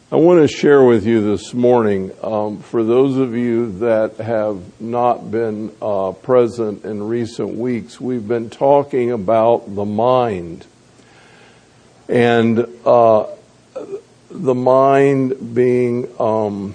I want to share with you this morning, for those of you that have not been present in recent weeks, we've been talking about the mind. And the mind being an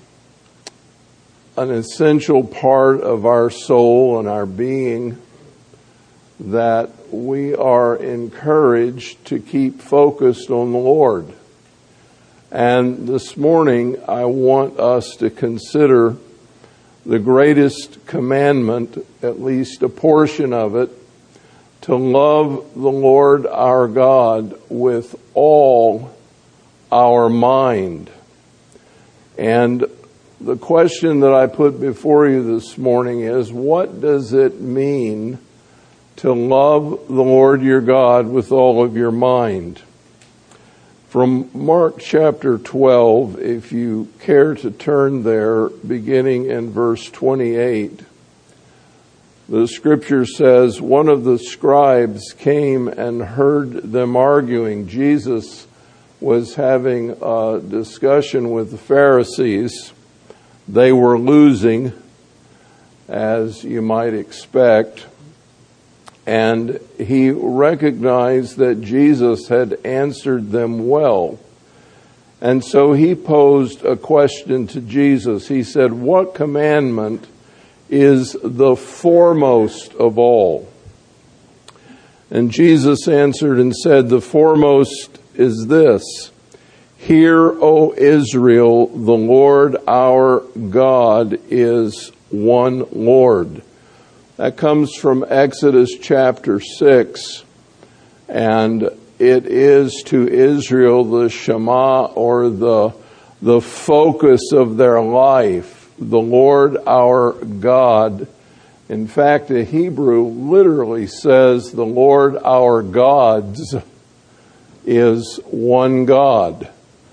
essential part of our soul and our being, that we are encouraged to keep focused on the Lord. And this morning, I want us to consider the greatest commandment, at least a portion of it, to love the Lord our God with all our mind. And the question that I put before you this morning is, what does it mean to love the Lord your God with all of your mind? From Mark chapter 12, if you care to turn there, beginning in verse 28, the scripture says, one of the scribes came and heard them arguing. Jesus was having a discussion with the Pharisees. They were losing, as you might expect. And he recognized that Jesus had answered them well. And so he posed a question to Jesus. He said, what commandment is the foremost of all? And Jesus answered and said, the foremost is this: Hear, O Israel, the Lord our God is one Lord. That comes from Exodus chapter 6, and it is to Israel the Shema, or the focus of their life, the Lord our God. In fact, the Hebrew literally says the Lord our gods is one God.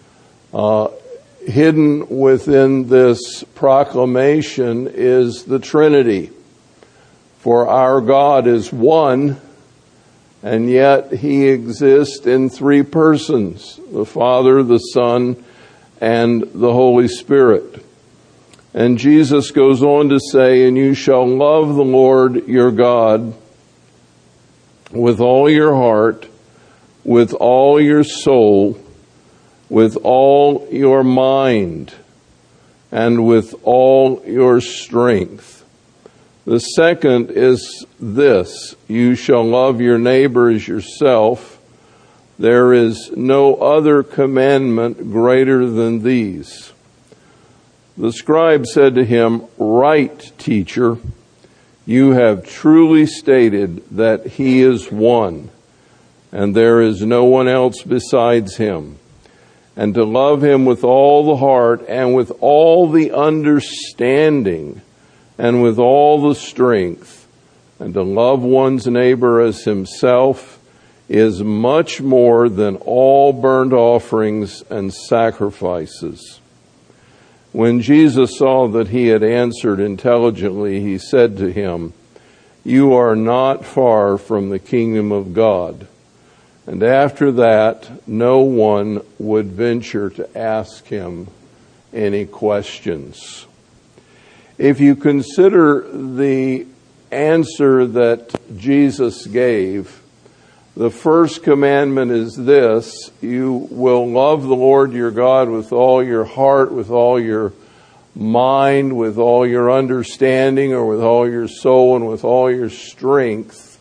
Hidden within this proclamation is the Trinity. For our God is one, and yet He exists in three persons, the Father, the Son, and the Holy Spirit. And Jesus goes on to say, and you shall love the Lord your God with all your heart, with all your soul, with all your mind, and with all your strength. The second is this: you shall love your neighbor as yourself. There is no other commandment greater than these. The scribe said to him, right, teacher, you have truly stated that he is one, and there is no one else besides him. And to love him with all the heart and with all the understanding and with all the strength, and to love one's neighbor as himself, is much more than all burnt offerings and sacrifices. When Jesus saw that he had answered intelligently, he said to him, you are not far from the kingdom of God. And after that, no one would venture to ask him any questions. If you consider the answer that Jesus gave, the first commandment is this: you will love the Lord your God with all your heart, with all your mind, with all your understanding, or with all your soul, and with all your strength.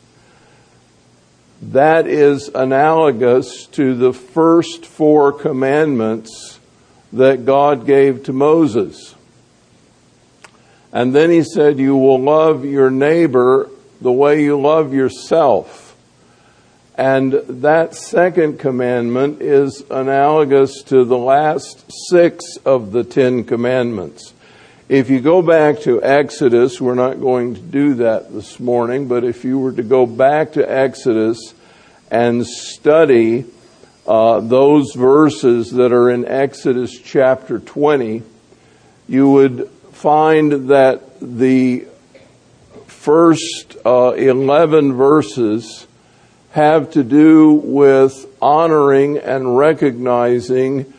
That is analogous to the first four commandments that God gave to Moses. And then he said, you will love your neighbor the way you love yourself. And that second commandment is analogous to the last 6 of the 10 commandments. If you go back to Exodus, we're not going to do that this morning, but if you were to go back to Exodus and study those verses that are in Exodus chapter 20, you would find that the first 11 verses have to do with honoring and recognizing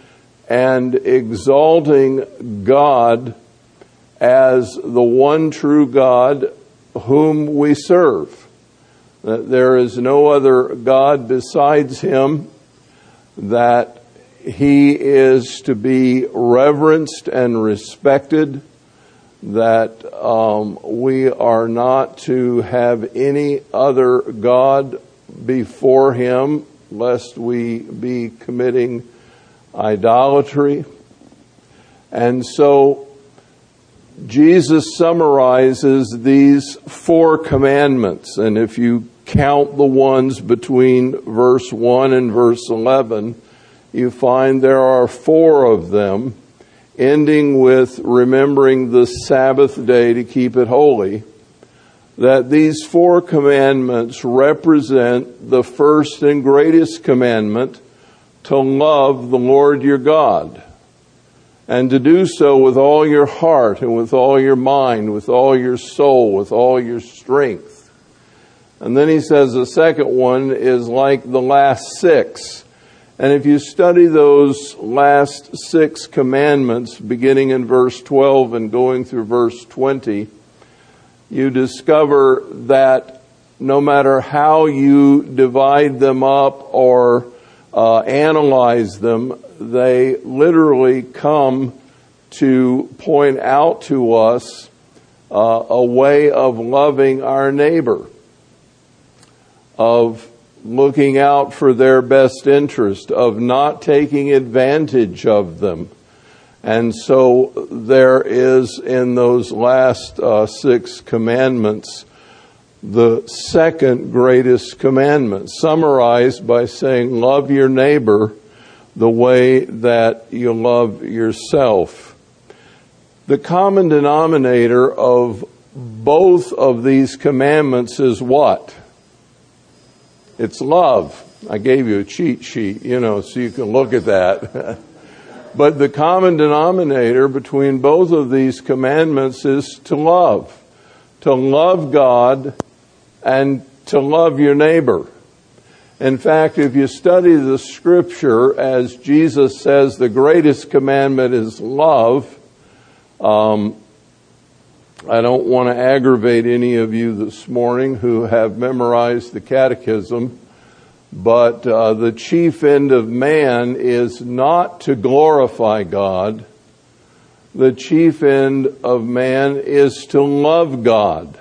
and exalting God as the one true God whom we serve. That there is no other God besides Him, that He is to be reverenced and respected, that we are not to have any other God before Him, lest we be committing idolatry. And so Jesus summarizes these 4 commandments, and if you count the ones between verse 1 and verse 11, you find there are 4 of them, ending with remembering the Sabbath day to keep it holy, that these 4 commandments represent the first and greatest commandment, to love the Lord your God, and to do so with all your heart and with all your mind, with all your soul, with all your strength. And then he says the second one is like the last 6. And if you study those last 6 commandments, beginning in verse 12 and going through verse 20, you discover that no matter how you divide them up or analyze them, they literally come to point out to us a way of loving our neighbor, of looking out for their best interest, of not taking advantage of them. And so there is in those last 6 commandments the second greatest commandment, summarized by saying, love your neighbor the way that you love yourself. The common denominator of both of these commandments is what? It's love. I gave you a cheat sheet, so you can look at that. But the common denominator between both of these commandments is to love God and to love your neighbor. In fact, if you study the scripture, as Jesus says, the greatest commandment is love. I don't want to aggravate any of you this morning who have memorized the catechism, but the chief end of man is not to glorify God. The chief end of man is to love God.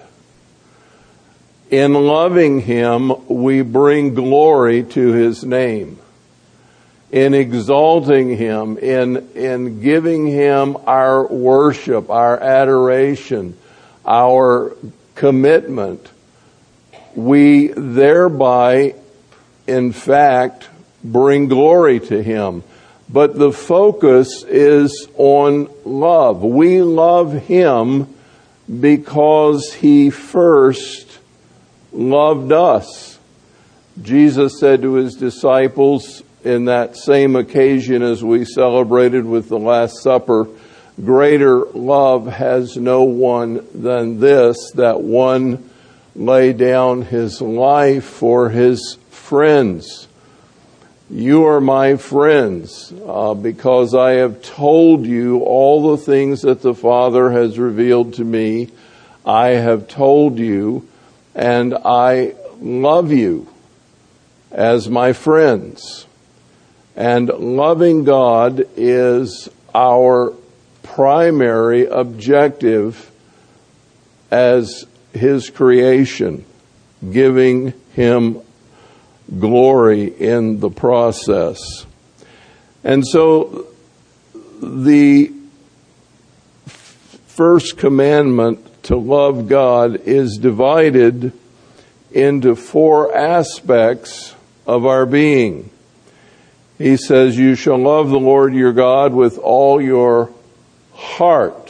In loving Him, we bring glory to His name. In exalting Him, in giving Him our worship, our adoration, our commitment, we thereby, in fact, bring glory to Him. But the focus is on love. We love Him because He first loved us. Jesus said to His disciples in that same occasion as we celebrated with the Last Supper, greater love has no one than this, that one lay down his life for his friends. You are my friends because I have told you all the things that the Father has revealed to me. I have told you, and I love you as my friends. And loving God is our primary objective as His creation, giving Him glory in the process. And so the first commandment to love God is divided into 4 aspects of our being. He says, you shall love the Lord your God with all your heart,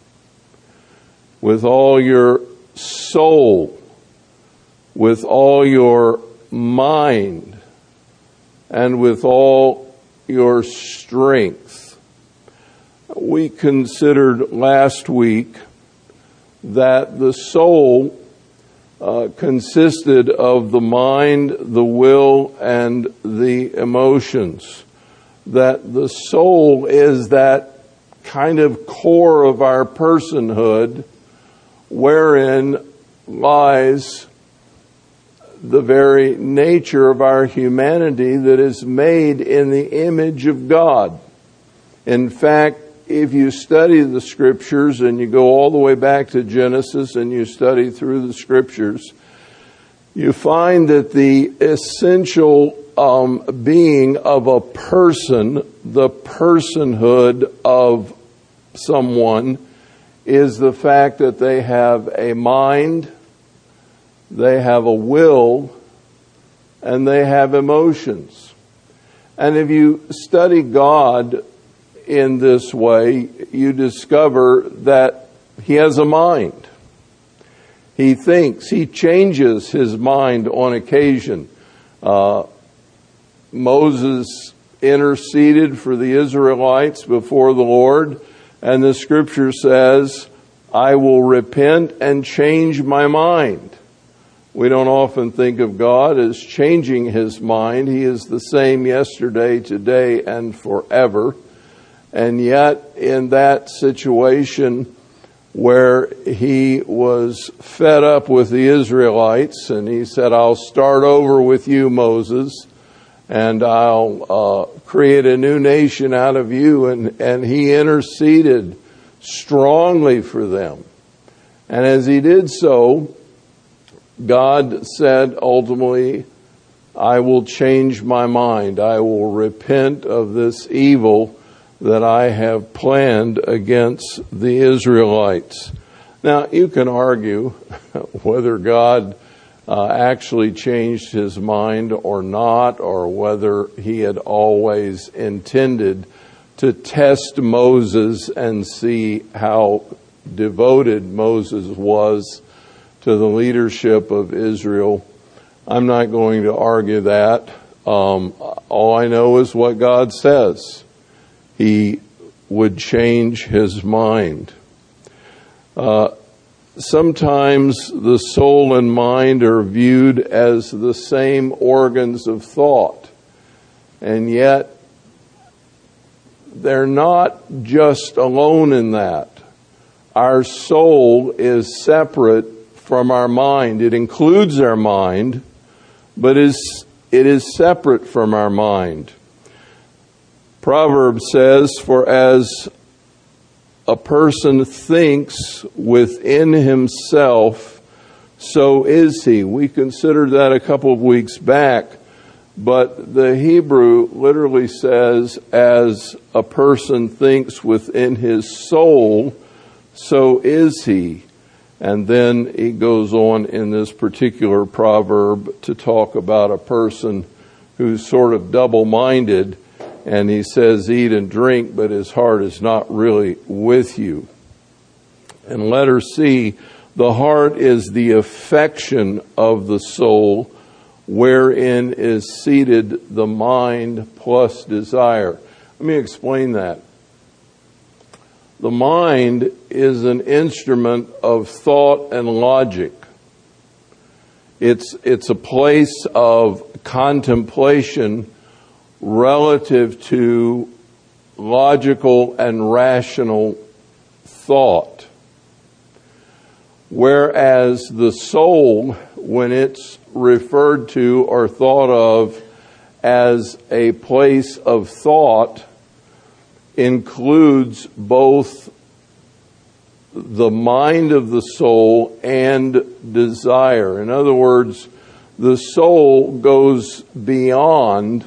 with all your soul, with all your mind, and with all your strength. We considered last week that the soul consisted of the mind, the will, and the emotions. that the soul is that kind of core of our personhood wherein lies the very nature of our humanity that is made in the image of God. In fact, if you study the Scriptures and you go all the way back to Genesis and you study through the Scriptures, you find that the essential being of a person, the personhood of someone, is the fact that they have a mind, they have a will, and they have emotions. And if you study God in this way, you discover that He has a mind. He thinks. He changes His mind on occasion. Moses interceded for the Israelites before the Lord, and the Scripture says, I will repent and change my mind. We don't often think of God as changing His mind. He is the same yesterday, today, and forever. And yet, in that situation where He was fed up with the Israelites, and He said, I'll start over with you, Moses, and I'll create a new nation out of you. And He interceded strongly for them. And as He did so, God said ultimately, I will change my mind. I will repent of this evil that I have planned against the Israelites. Now, you can argue whether God actually changed His mind or not, or whether He had always intended to test Moses and see how devoted Moses was to the leadership of Israel. I'm not going to argue that. All I know is what God says. He would change His mind. Sometimes the soul and mind are viewed as the same organs of thought, and yet they're not just alone in that. Our soul is separate from our mind. It includes our mind, but it is separate from our mind. Proverbs says, for as a person thinks within himself, so is he. We considered that a couple of weeks back, but the Hebrew literally says, as a person thinks within his soul, so is he. And then he goes on in this particular proverb to talk about a person who's sort of double-minded. And he says, eat and drink, but his heart is not really with you. And letter C, the heart is the affection of the soul, wherein is seated the mind plus desire. Let me explain that. The mind is an instrument of thought and logic. It's a place of contemplation relative to logical and rational thought. Whereas the soul, when it's referred to or thought of as a place of thought, includes both the mind of the soul and desire. In other words, the soul goes beyond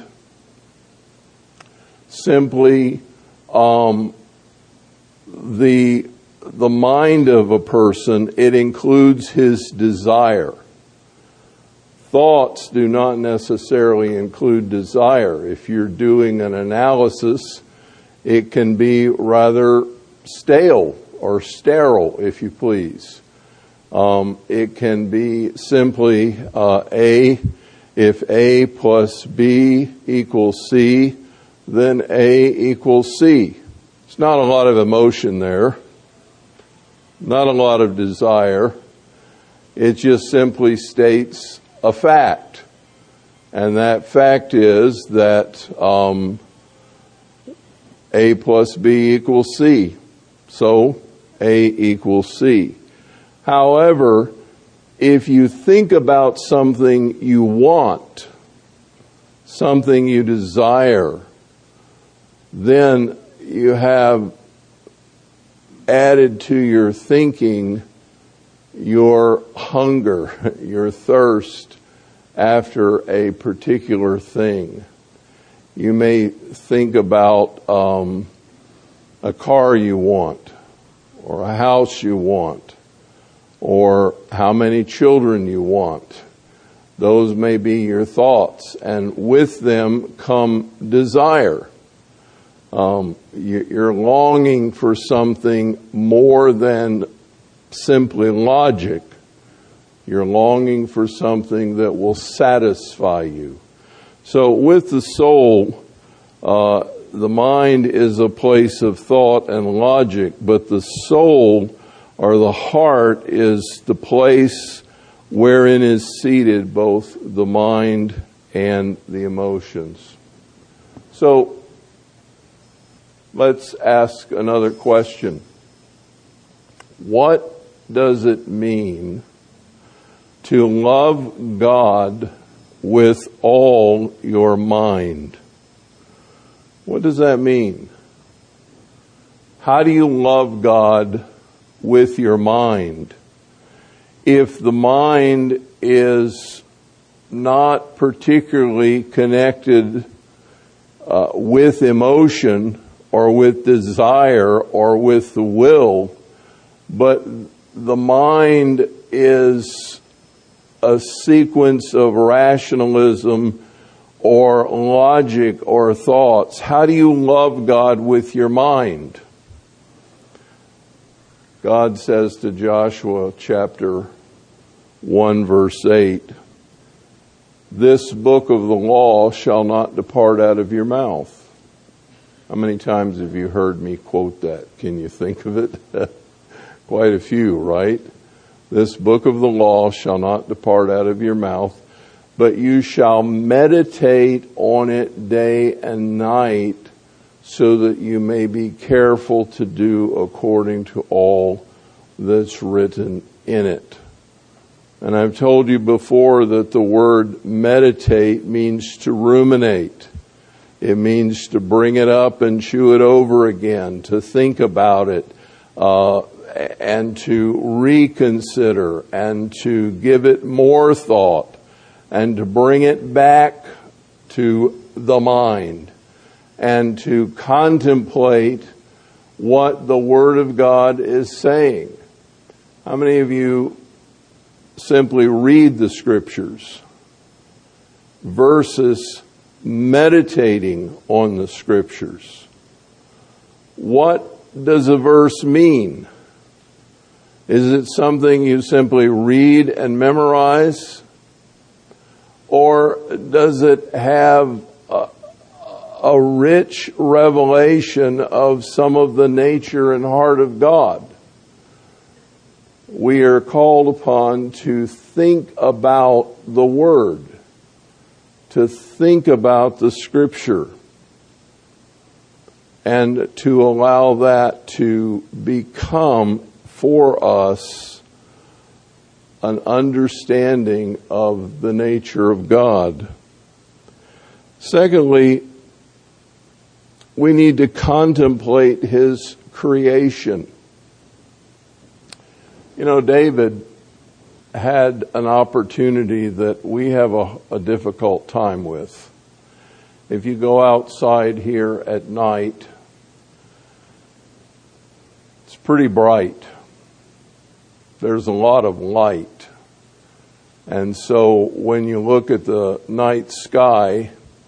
simply the mind of a person. It includes his desire. Thoughts do not necessarily include desire. If you're doing an analysis, it can be rather stale or sterile, if you please. It can be simply if A plus B equals C, then A equals C. It's not a lot of emotion there, not a lot of desire. It just simply states a fact. And that fact is that A plus B equals C. So A equals C. However, if you think about something you want, something you desire, then you have added to your thinking your hunger, your thirst after a particular thing. You may think about a car you want, or a house you want, or how many children you want. Those may be your thoughts, and with them come desire. You're longing for something more than simply logic. You're longing for something that will satisfy you. So with the soul, the mind is a place of thought and logic, but the soul, or the heart, is the place wherein is seated both the mind and the emotions. So let's ask another question. What does it mean to love God with all your mind? What does that mean? How do you love God with your mind? If the mind is not particularly connected with emotion or with desire or with the will, but the mind is a sequence of rationalism or logic or thoughts, how do you love God with your mind? God says to Joshua chapter 1 verse 8, "This book of the law shall not depart out of your mouth." How many times have you heard me quote that? Can you think of it? Quite a few, right? "This book of the law shall not depart out of your mouth, but you shall meditate on it day and night, so that you may be careful to do according to all that's written in it." And I've told you before that the word meditate means to ruminate. It means to bring it up and chew it over again, to think about it, and to reconsider, and to give it more thought, and to bring it back to the mind, and to contemplate what the Word of God is saying. How many of you simply read the Scriptures versus meditating on the Scriptures? What does a verse mean? Is it something you simply read and memorize? Or does it have a rich revelation of some of the nature and heart of God? We are called upon to think about the Word, to think about the Scripture, and to allow that to become for us an understanding of the nature of God. Secondly, we need to contemplate His creation. You know, David had an opportunity that we have a difficult time with. If you go outside here at night, it's pretty bright. There's a lot of light. And so when you look at the night sky,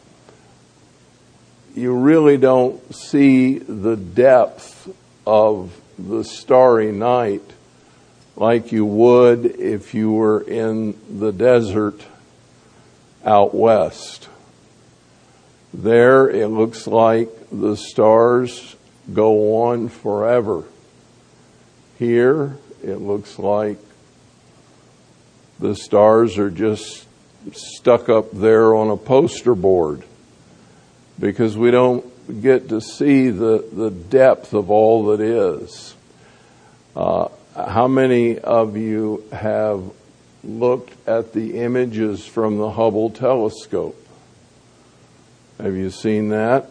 you really don't see the depth of the starry night like you would if you were in the desert out west. There it looks like the stars go on forever. Here it looks like the stars are just stuck up there on a poster board, because we don't get to see the depth of all that is. How many of you have looked at the images from the Hubble telescope? Have you seen that?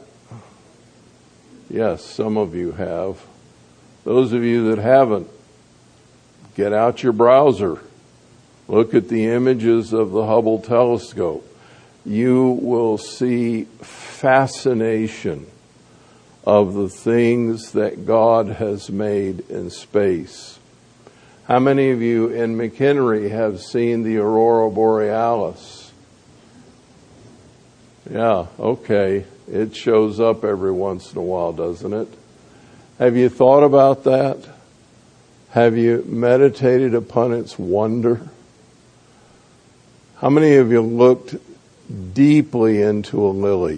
Yes, some of you have. Those of you that haven't, get out your browser. Look at the images of the Hubble telescope. You will see fascination of the things that God has made in space. How many of you in McHenry have seen the Aurora Borealis? Yeah, okay. It shows up every once in a while, doesn't it? Have you thought about that? Have you meditated upon its wonder? How many of you looked deeply into a lily?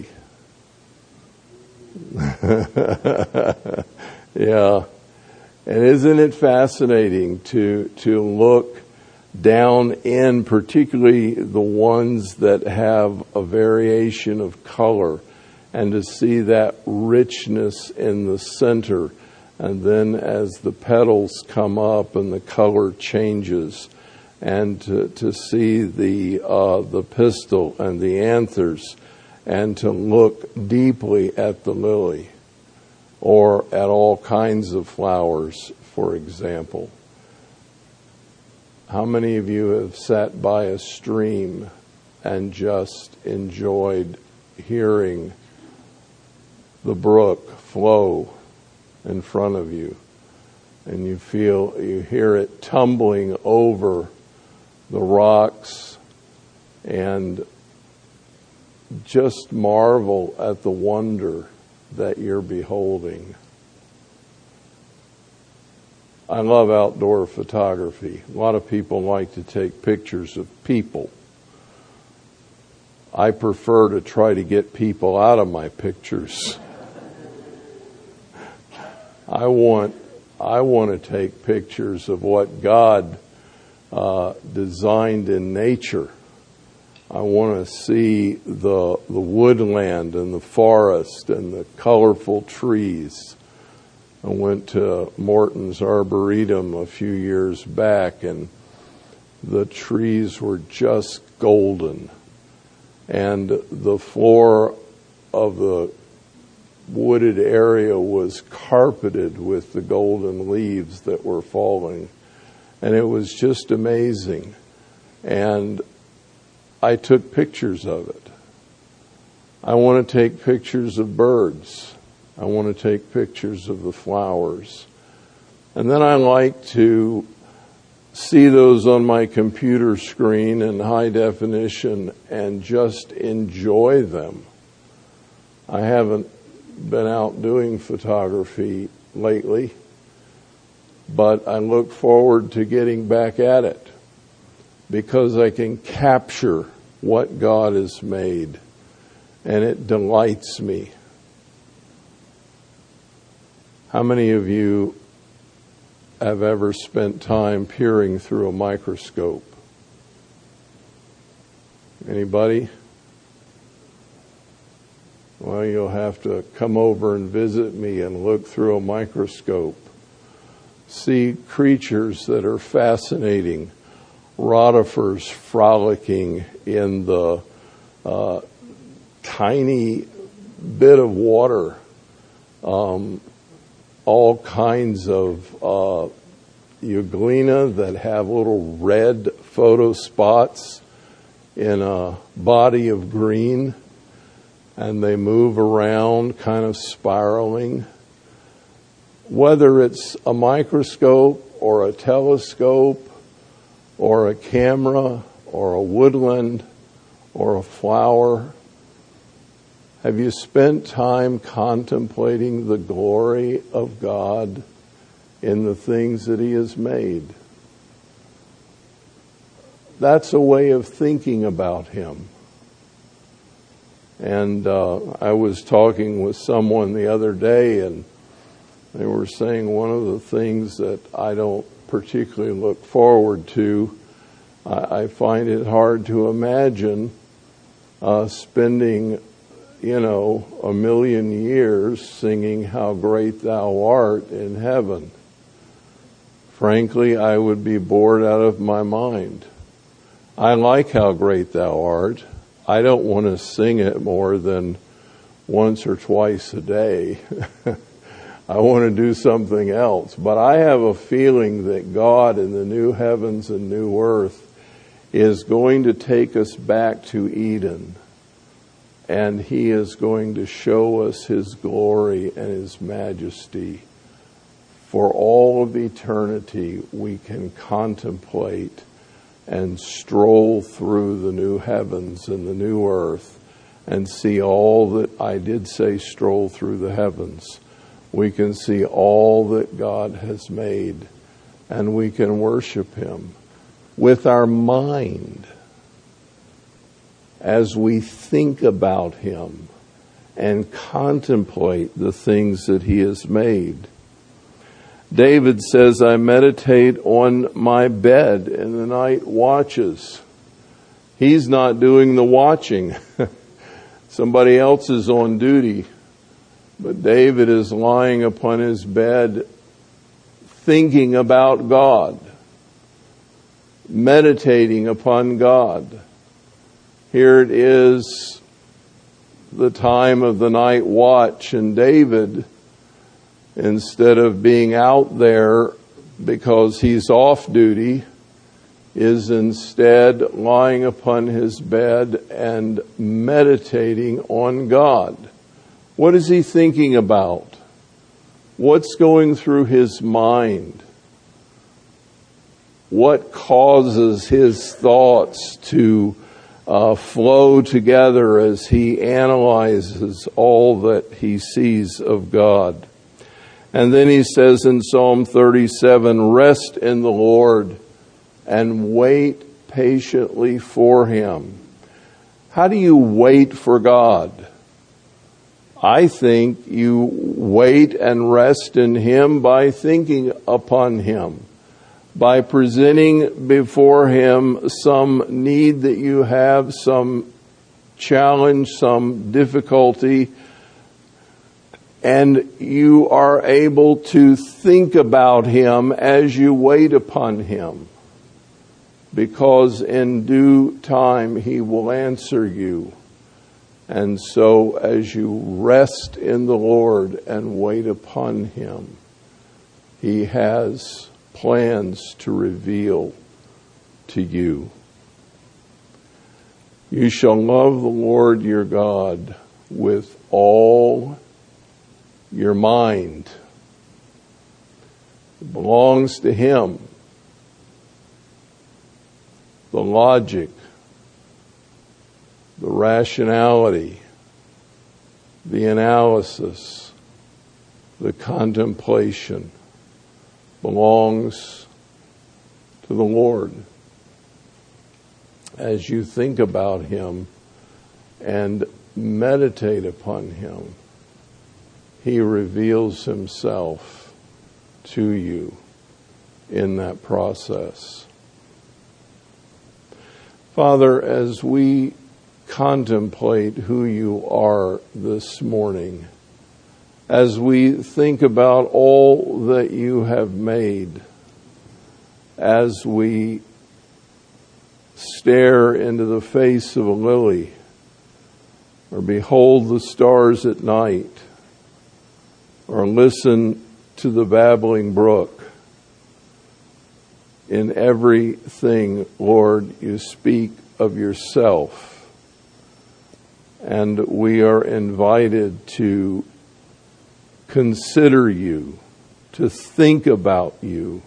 Yeah. And isn't it fascinating to look down in, particularly the ones that have a variation of color, and to see that richness in the center, and then as the petals come up and the color changes, and to see the pistil and the anthers, and to look deeply at the lily, or at all kinds of flowers, for example. How many of you have sat by a stream and just enjoyed hearing the brook flow in front of you, and you hear it tumbling over the rocks, and just marvel at the wonder that you're beholding? I love outdoor photography. A lot of people like to take pictures of people. I prefer to try to get people out of my pictures. I want to take pictures of what God designed in nature. I want to see the woodland and the forest and the colorful trees. I went to Morton's Arboretum a few years back, and the trees were just golden. And the floor of the wooded area was carpeted with the golden leaves that were falling. And it was just amazing. And I took pictures of it. I want to take pictures of birds. I want to take pictures of the flowers. And then I like to see those on my computer screen in high definition and just enjoy them. I haven't been out doing photography lately, but I look forward to getting back at it, because I can capture what God has made, and it delights me. How many of you have ever spent time peering through a microscope? Anybody? Well, you'll have to come over and visit me and look through a microscope. See creatures that are fascinating. Rotifers frolicking in the tiny bit of water. All kinds of euglena that have little red photo spots in a body of green, and they move around kind of spiraling. Whether it's a microscope or a telescope or a camera or a woodland or a flower, have you spent time contemplating the glory of God in the things that He has made? That's a way of thinking about Him. And I was talking with someone the other day, and they were saying one of the things that I don't particularly look forward to, I find it hard to imagine spending a million years singing How Great Thou Art in heaven. Frankly, I would be bored out of my mind. I like How Great Thou Art. I don't want to sing it more than once or twice a day. I want to do something else. But I have a feeling that God in the new heavens and new earth is going to take us back to Eden. And He is going to show us His glory and His majesty. For all of eternity, we can contemplate and stroll through the new heavens and the new earth and see all that, I did say stroll through the heavens. We can see all that God has made, and we can worship Him with our mind as we think about Him and contemplate the things that He has made. David says, I meditate on my bed in the night watches. He's not doing the watching. Somebody else is on duty. But David is lying upon his bed thinking about God, meditating upon God. Here it is, the time of the night watch, and David, instead of being out there because he's off duty, is instead lying upon his bed and meditating on God. What is he thinking about? What's going through his mind? What causes his thoughts to flow together as he analyzes all that he sees of God? And then he says in Psalm 37, rest in the Lord and wait patiently for Him. How do you wait for God? I think you wait and rest in Him by thinking upon Him, by presenting before Him some need that you have, some challenge, some difficulty, and you are able to think about Him as you wait upon Him, because in due time He will answer you. And so as you rest in the Lord and wait upon Him, He has plans to reveal to you. You shall love the Lord your God with all your mind. It belongs to Him. The logic, the rationality, the analysis, the contemplation belongs to the Lord. As you think about Him and meditate upon Him, He reveals Himself to you in that process. Father, as we contemplate who you are this morning, as we think about all that you have made, as we stare into the face of a lily, or behold the stars at night, or listen to the babbling brook, in everything, Lord, you speak of yourself. And we are invited to consider you, to think about you.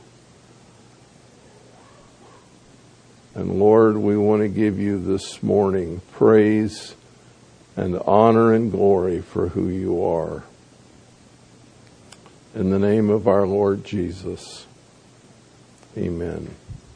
And Lord, we want to give you this morning praise and honor and glory for who you are. In the name of our Lord Jesus, amen.